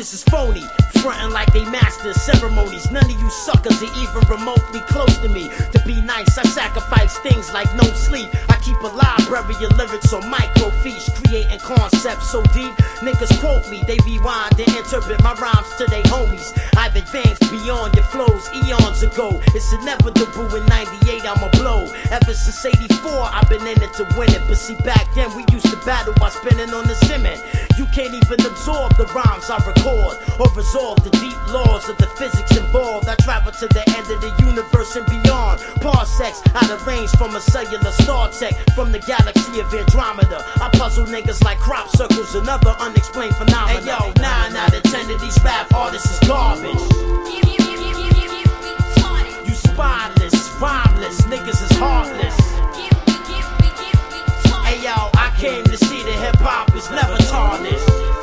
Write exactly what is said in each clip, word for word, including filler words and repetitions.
niggas is phony, frontin' like they master ceremonies. None of you suckers are even remotely close to me. To be nice, I sacrifice things like no sleep. I keep a library of lyrics on microfiche, creating concepts so deep. Niggas quote me, they rewind and interpret my rhymes to they homies. I've advanced beyond your flows eons ago. It's inevitable in ninety-eight I'ma blow. Ever since eighty-four I've been in it to win it. But see, back then we used to battle by spinning on the cement. You can't even absorb the rhymes I record, or resolve the deep laws of the physics involved. I travel to the end of the universe and beyond. Parsecs out of range from a cellular star tech, from the galaxy of Andromeda. I puzzle niggas like crop circles and other unexplained phenomena. Hey yo, nine out of ten of these rap artists is garbage. You spineless, rhymeless, niggas is heartless. Hey yo, I came to see the hip hop is never tarnished.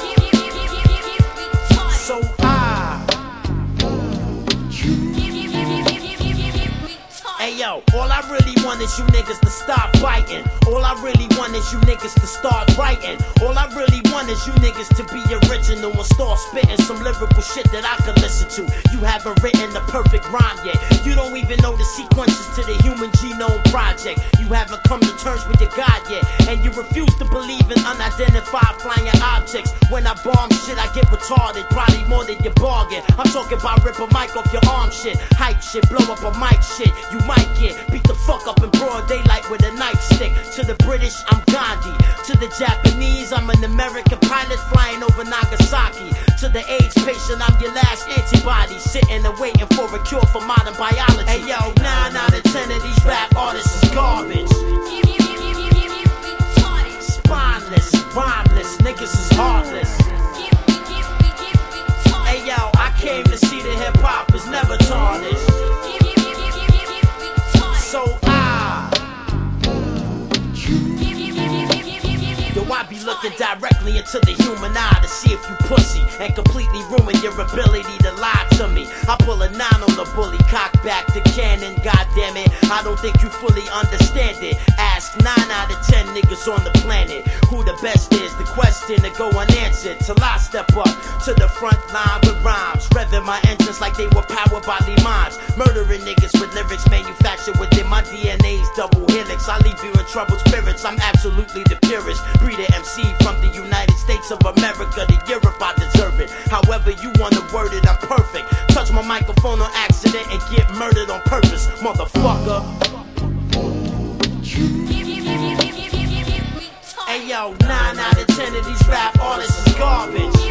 So I Hey yo, all I really want is you niggas to stop biting. All I really want is you niggas to start writing. All I really want is you niggas to be original and start spitting some lyrical shit that I can listen to. You haven't written the perfect rhyme yet. You don't even know the sequences to the Human Genome Project. You haven't come to terms with your God yet, and you refuse to believe in unidentified flying objects. When I bomb shit, I get retarded, probably more than your bargain. I'm talking about rip a mic off your arm shit, hype shit, blow up a mic shit. You might get beat the fuck up in broad daylight with a nightstick. To the British, I'm Gandhi. To the Japanese, I'm an American pilot flying over Nagasaki. To the AIDS patient, I'm your last antibody, sitting and waiting for a cure for modern biology. Hey yo, nine out of ten of these rap artists is garbage. Spineless, rhymeless, niggas is heartless. Hey yo, I came to see the hip hop is never tarnished. So I Yo, I be looking directly into the human eye to see if you pussy, and completely ruin your ability to lie to me. I pull a nine on the bully, cock back the cannon, goddamn it. I don't think you fully understand it. Ask nine out of ten niggas on the planet who the best is. The question to go unanswered till I step up to the front line with rhymes, revving my engines like they were powered by Limans. Murdering niggas with lyrics manufactured within my D N A's double helix. I leave you in troubled spirits. I'm absolutely the purest breeder M C from the United States of America to Europe. I deserve it. However you wanna word it, I'm perfect. Touch my microphone on accident and get murdered on purpose, motherfucker. Hey yo, nine out of ten of these rap artists is garbage.